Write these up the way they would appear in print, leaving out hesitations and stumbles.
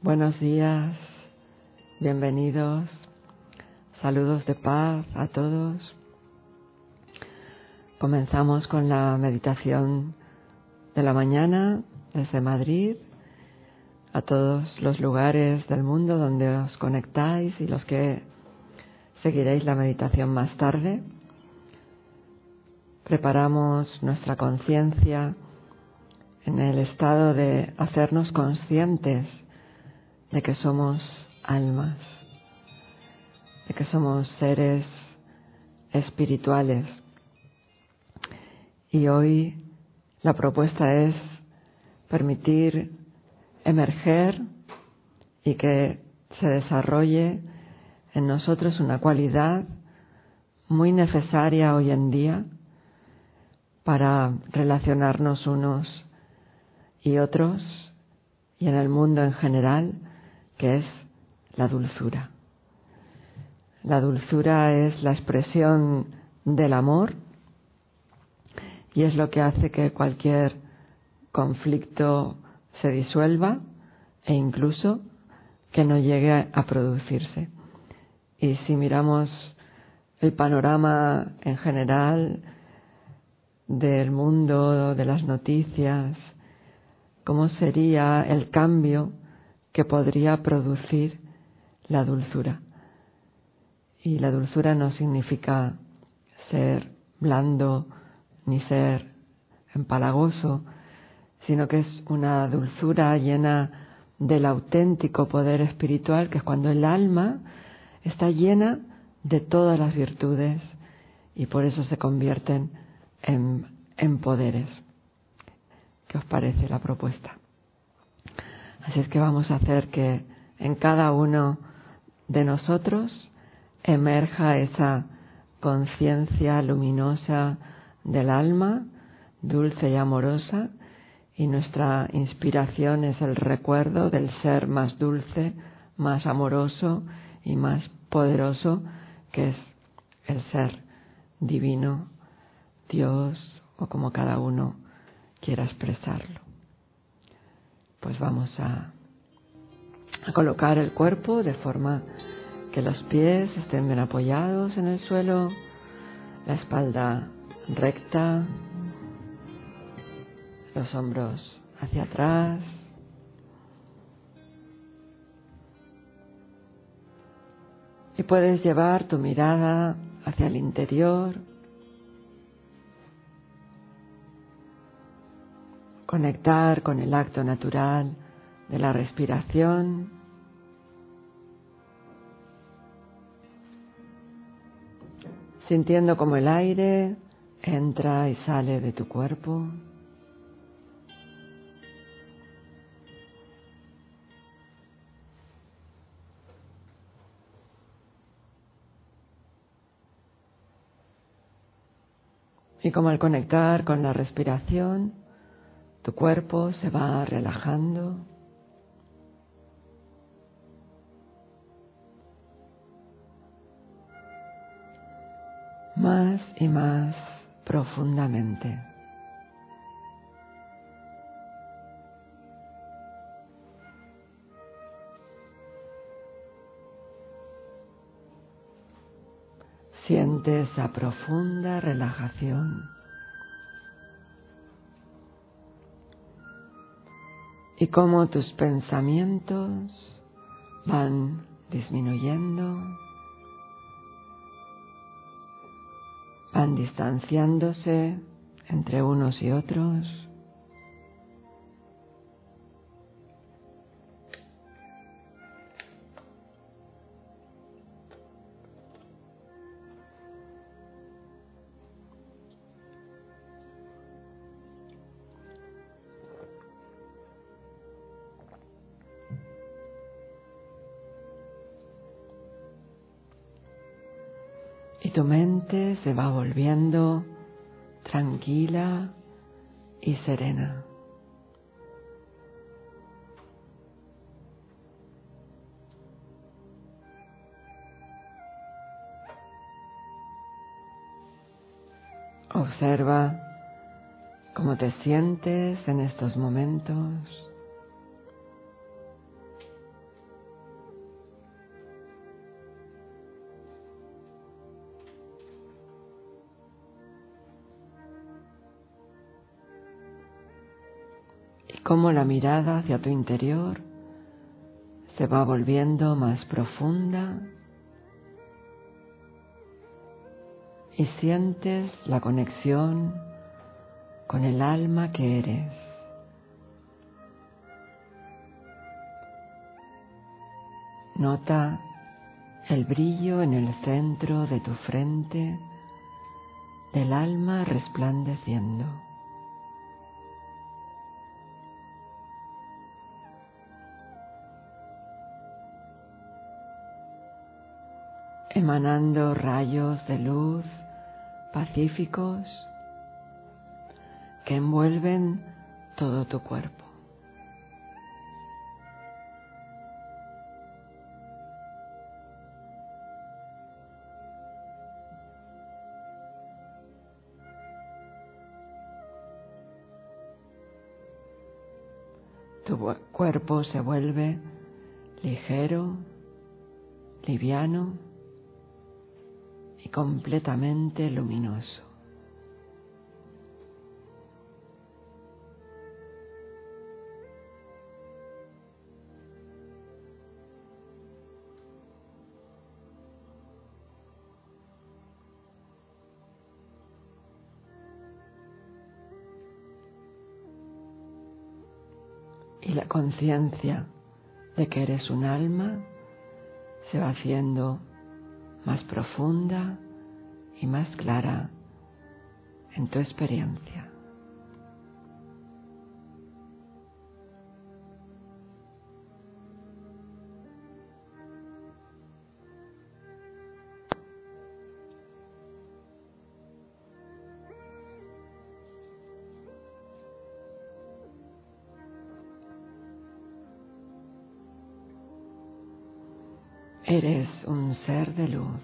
Buenos días, bienvenidos, saludos de paz a todos. Comenzamos con la meditación de la mañana desde Madrid, a todos los lugares del mundo donde os conectáis y los que seguiréis la meditación más tarde. Preparamos nuestra conciencia en el estado de hacernos conscientes de que somos almas, de que somos seres espirituales. Y hoy la propuesta es permitir emerger y que se desarrolle en nosotros una cualidad muy necesaria hoy en día para relacionarnos unos y otros y en el mundo en general, que es la dulzura. La dulzura es la expresión del amor y es lo que hace que cualquier conflicto se disuelva e incluso que no llegue a producirse. Y si miramos el panorama en general del mundo, de las noticias, ¿cómo sería el cambio que podría producir la dulzura? Y la dulzura no significa ser blando ni ser empalagoso, sino que es una dulzura llena del auténtico poder espiritual, que es cuando el alma está llena de todas las virtudes y por eso se convierten en poderes. ¿Qué os parece la propuesta? Así es que vamos a hacer que en cada uno de nosotros emerja esa conciencia luminosa del alma, dulce y amorosa, y nuestra inspiración es el recuerdo del ser más dulce, más amoroso y más poderoso, que es el ser divino, Dios, o como cada uno quiera expresarlo. Pues vamos a colocar el cuerpo de forma que los pies estén bien apoyados en el suelo, la espalda recta, los hombros hacia atrás. Y puedes llevar tu mirada hacia el interior, conectar con el acto natural de la respiración, sintiendo como el aire entra y sale de tu cuerpo. Y como al conectar con la respiración, tu cuerpo se va relajando. Más y más profundamente. Siente esa profunda relajación. Y cómo tus pensamientos van disminuyendo, van distanciándose entre unos y otros. Y tu mente se va volviendo tranquila y serena. Observa cómo te sientes en estos momentos. cómo la mirada hacia tu interior se va volviendo más profunda y sientes la conexión con el alma que eres. Nota el brillo en el centro de tu frente del alma resplandeciendo. Emanando rayos de luz pacíficos que envuelven todo tu cuerpo. Tu cuerpo se vuelve ligero, liviano y completamente luminoso. Y la conciencia de que eres un alma se va haciendo más profunda y más clara en tu experiencia. Eres un ser de luz,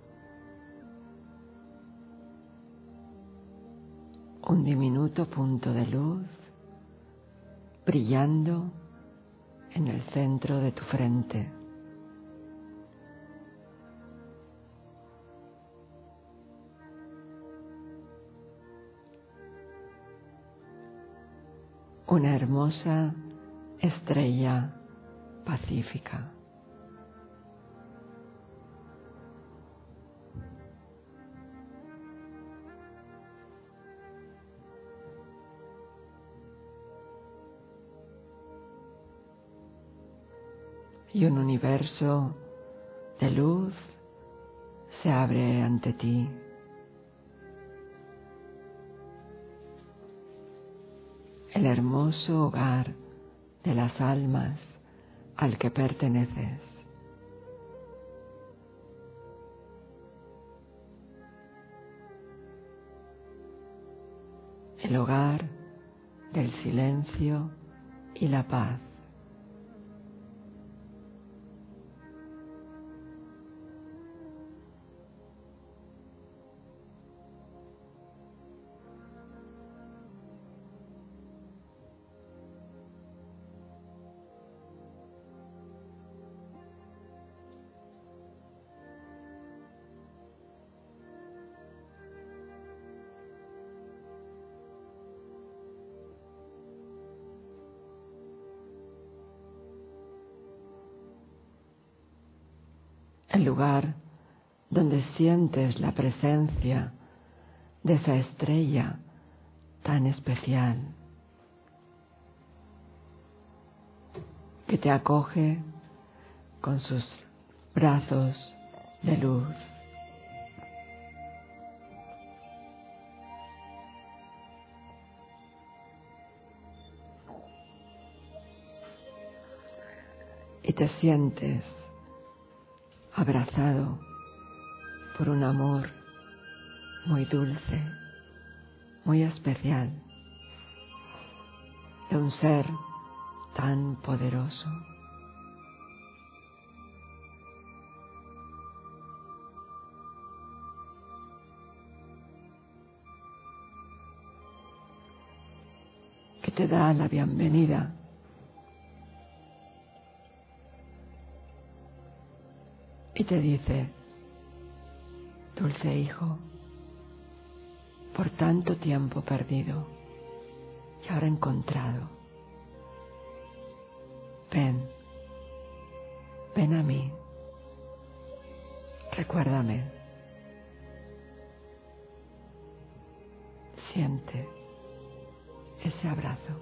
un diminuto punto de luz brillando en el centro de tu frente. Una hermosa estrella pacífica. Y un universo de luz se abre ante ti. El hermoso hogar de las almas al que perteneces. El hogar del silencio y la paz. El lugar donde sientes la presencia de esa estrella tan especial que te acoge con sus brazos de luz. Y te sientes abrazado por un amor muy dulce, muy especial, de un ser tan poderoso. Que te da la bienvenida. Y te dice: dulce hijo, por tanto tiempo perdido y ahora encontrado, ven a mí, recuérdame, siente ese abrazo,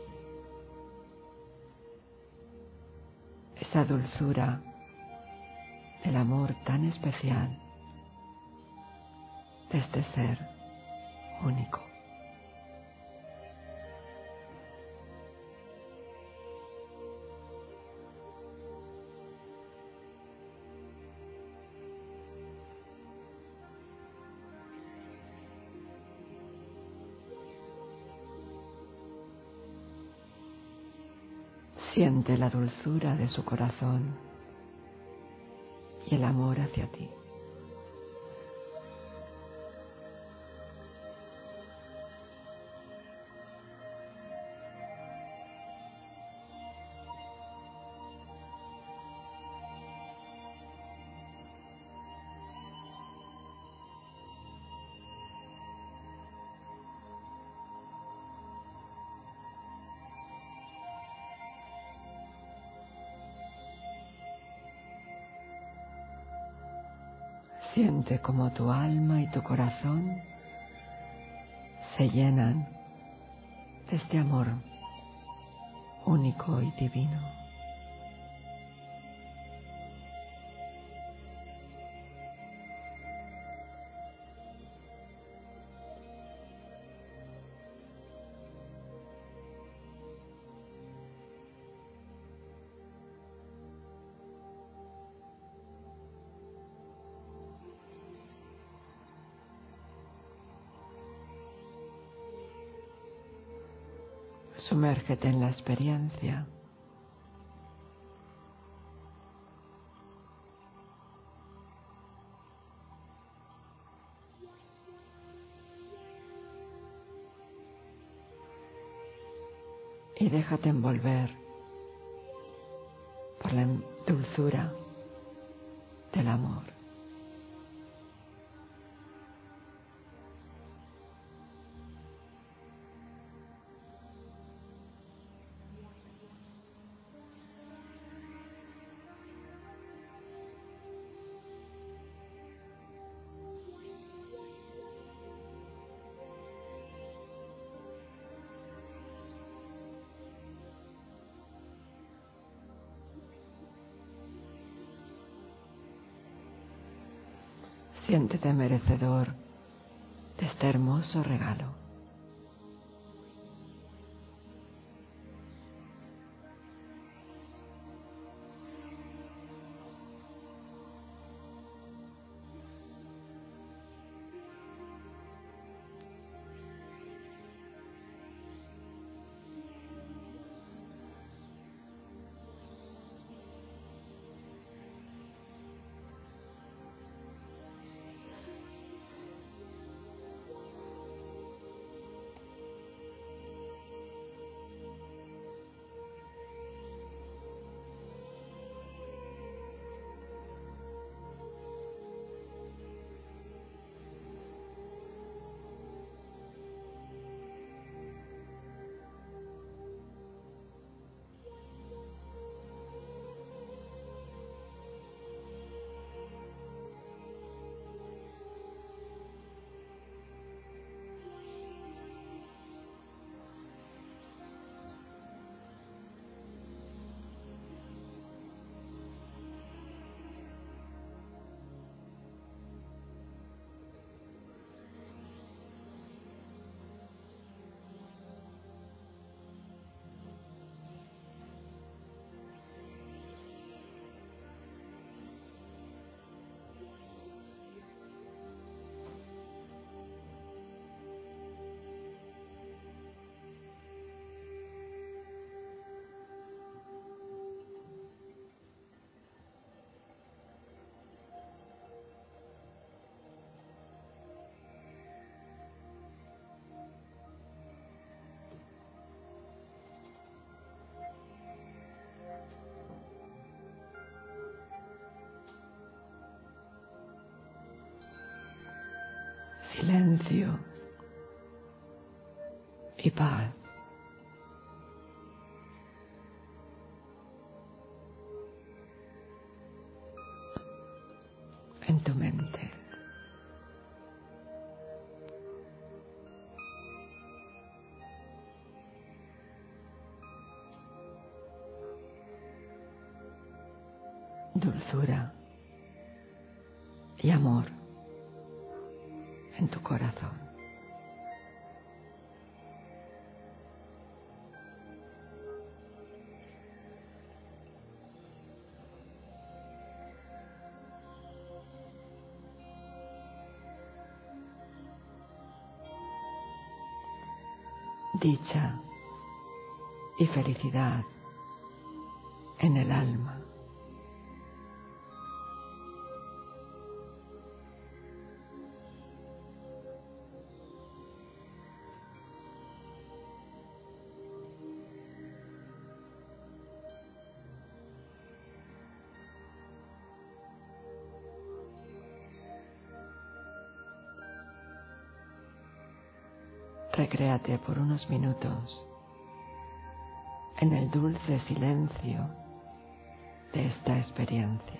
esa dulzura del amor tan especial de este ser único. Siente la dulzura de su corazón y el amor hacia ti. Siente como tu alma y tu corazón se llenan de este amor único y divino. Sumérgete en la experiencia. Y déjate envolver por la dulzura del amor. Siéntete merecedor de este hermoso regalo. Silencio y paz. dulzura y amor en tu corazón. Dicha y felicidad en el alma. Recréate por unos minutos en el dulce silencio de esta experiencia.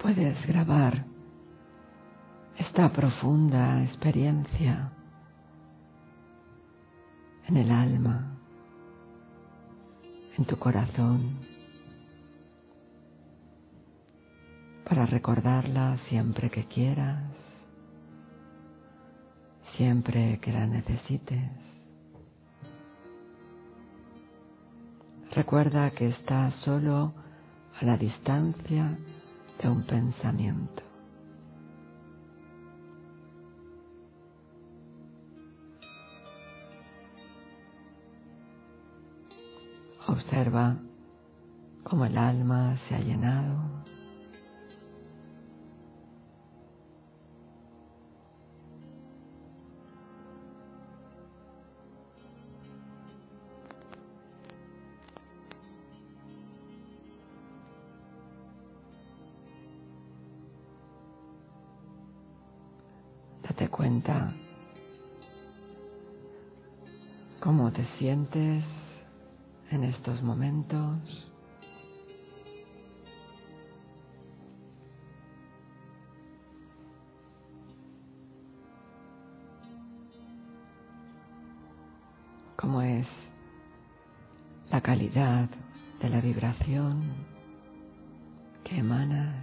puedes grabar esta profunda experiencia en el alma, en tu corazón, para recordarla siempre que quieras, siempre que la necesites. Recuerda que estás solo a la distancia de un pensamiento. Observa cómo el alma se ha llenado. Date cuenta cómo te sientes en estos momentos. Cómo es la calidad de la vibración que emanas.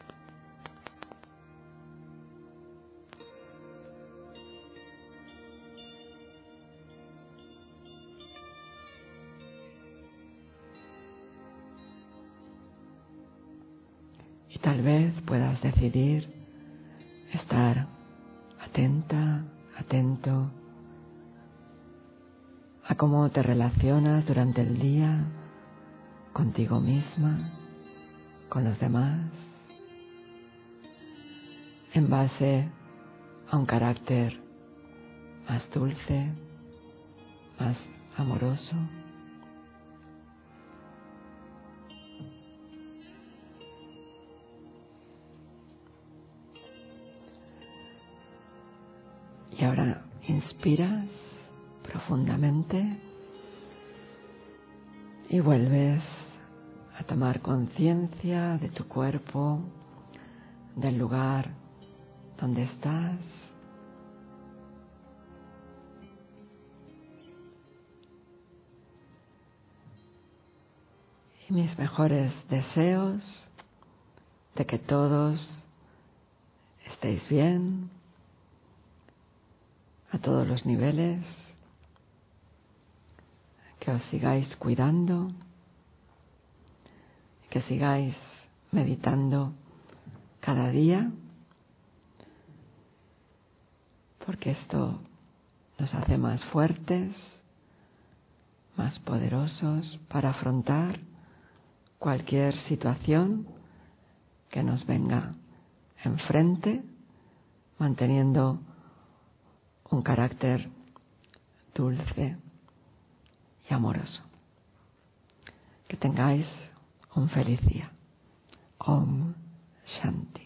Y tal vez puedas decidir estar atenta, atento a cómo te relacionas durante el día contigo misma, con los demás, en base a un carácter más dulce, más amoroso. Y ahora inspiras profundamente y vuelves a tomar conciencia de tu cuerpo, del lugar donde estás. Y mis mejores deseos de que todos estéis bien a todos los niveles, que os sigáis cuidando, que sigáis meditando cada día, porque esto nos hace más fuertes, más poderosos para afrontar cualquier situación que nos venga enfrente, manteniendo un carácter dulce y amoroso. Que tengáis un feliz día. Om Shanti.